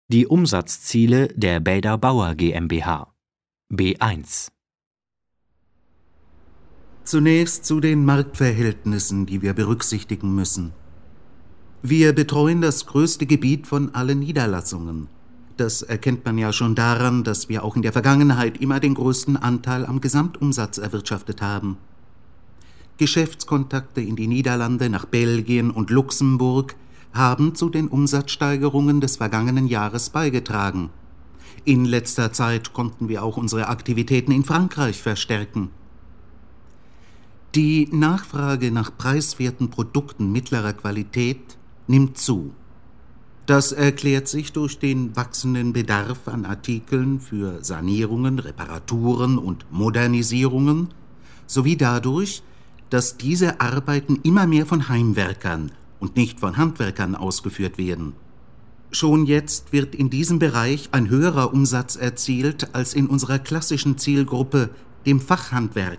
Die Umsatzziele der Bäder Bauer GmbH B1. Zunächst zu den Marktverhältnissen, die wir berücksichtigen müssen. Wir betreuen das größte Gebiet von allen Niederlassungen. Das erkennt man ja schon daran, dass wir auch in der Vergangenheit immer den größten Anteil am Gesamtumsatz erwirtschaftet haben. Geschäftskontakte in die Niederlande, nach Belgien und Luxemburg haben zu den Umsatzsteigerungen des vergangenen Jahres beigetragen. In letzter Zeit konnten wir auch unsere Aktivitäten in Frankreich verstärken. Die Nachfrage nach preiswerten Produkten mittlerer Qualität nimmt zu. Das erklärt sich durch den wachsenden Bedarf an Artikeln für Sanierungen, Reparaturen und Modernisierungen sowie dadurch, dass diese Arbeiten immer mehr von Heimwerkern und nicht von Handwerkern ausgeführt werden. Schon jetzt wird in diesem Bereich ein höherer Umsatz erzielt als in unserer klassischen Zielgruppe, dem Fachhandwerk.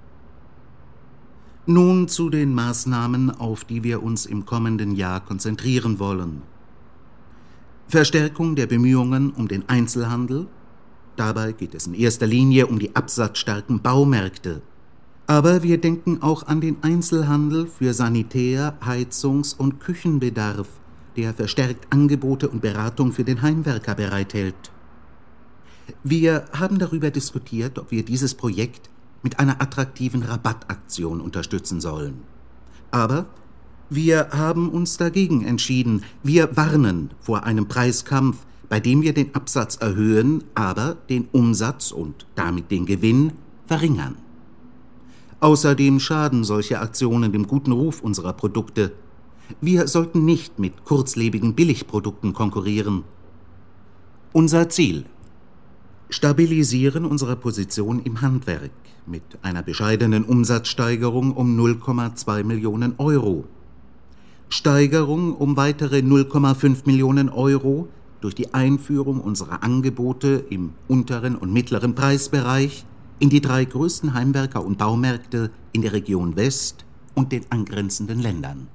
Nun zu den Maßnahmen, auf die wir uns im kommenden Jahr konzentrieren wollen. Verstärkung der Bemühungen um den Einzelhandel. Dabei geht es in erster Linie um die absatzstarken Baumärkte. Aber wir denken auch an den Einzelhandel für Sanitär-, Heizungs- und Küchenbedarf, der verstärkt Angebote und Beratung für den Heimwerker bereithält. Wir haben darüber diskutiert, ob wir dieses Projekt mit einer attraktiven Rabattaktion unterstützen sollen. Aber wir haben uns dagegen entschieden. Wir warnen vor einem Preiskampf, bei dem wir den Absatz erhöhen, aber den Umsatz und damit den Gewinn verringern. Außerdem schaden solche Aktionen dem guten Ruf unserer Produkte. Wir sollten nicht mit kurzlebigen Billigprodukten konkurrieren. Unser Ziel: Stabilisieren unserer Position im Handwerk mit einer bescheidenen Umsatzsteigerung um 0,2 Millionen Euro. Steigerung um weitere 0,5 Millionen Euro durch die Einführung unserer Angebote im unteren und mittleren Preisbereich in die 3 größten Heimwerker- und Baumärkte in der Region West und den angrenzenden Ländern.